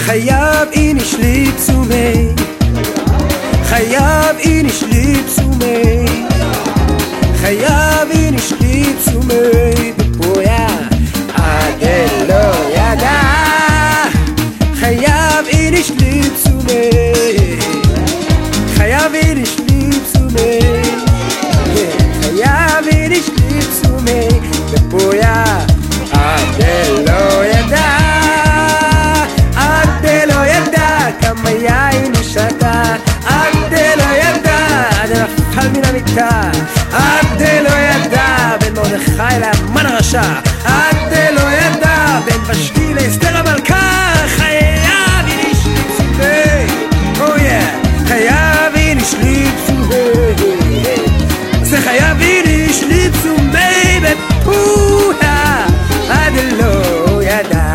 Chayav inish lieb zu mir, Chayav inish lieb zu mir, Chayav inish lieb zu mir, Bepoya Adelo yada. Chayav inish lieb zu mir, Chayav inish lieb zu mir, Chayav inish lieb zu mir, Bepoya Adelo yada. כמה יין הוא שתה, עד לא ידע, עד נפל מן המיטה, עד לא ידע, בין מרדכי להמן הרשע, עד לא ידע, בין ושתי לאסתר המלכה, חייב איניש ליצובי, חייב איניש ליצובי, זה חייב איניש ליצובי בפויה, עד לא ידע.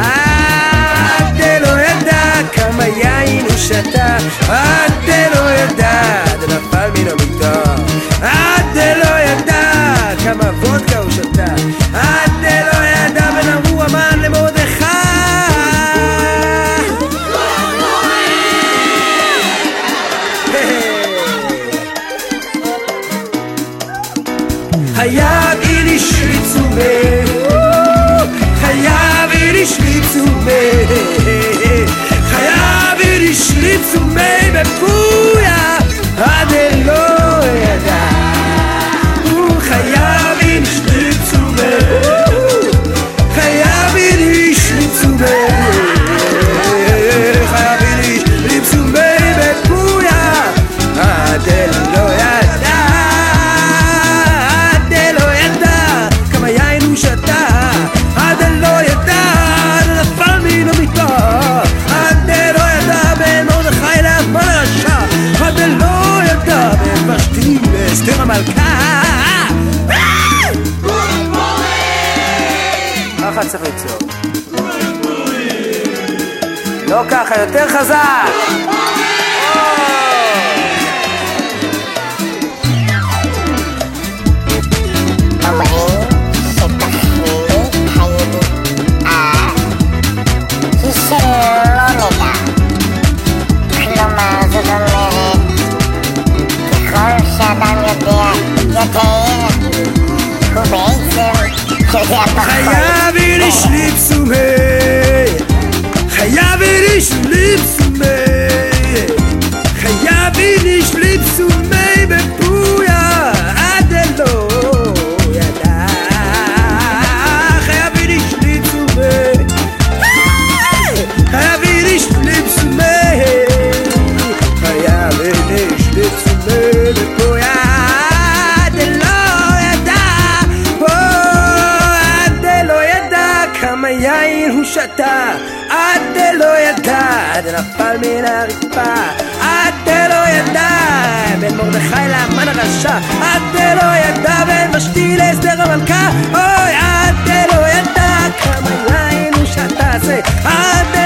כמה יין הוא שתה, עד לא ידע, עד נפל מן המיטה, עד לא ידע, כמה וודקה הוא שתה, עד לא ידע, ונאמרו המן למרדכי. חייב איניש ליצובי, חייב איניש ליצובי, חייב איניש ליצובי בפויה, עד לא ידע. חייב איניש ליצובי, חייב איניש ליצובי, חייב איניש ליצובי בפויה, עד לא ידע, עד לא ידע, כמה יין הוא שתה, עד לא ידע, עד נפל מן המיטה, עד לא ידע, בין מרדכי להמן הרשע, עד לא ידע, בין ושתי לאסתר המלכה. ככה צריך לצעוק, לא ככה, יותר חזק. כלומר זאת אומרת, ככל שאדם יודע יותר, הוא בעצם יודע פחות. חייב איניש ליצובי, חייב איניש ליצובי, חייב איניש ליצובי בפויה, עד לא ידע. חייב איניש ליצובי, חייב איניש ליצובי, חייב איניש ליצובי בפויה, עד לא ידע, עד לא ידע, כמה יין הוא שתה, עד לא ידע, עד נפל מן הרצפה, עד לא ידע, בין מרדכי להמן הרשע, עד לא ידע, בין ושתי לאסתר המלכה, עד לא ידע, כמה יין הוא שתה, זה עד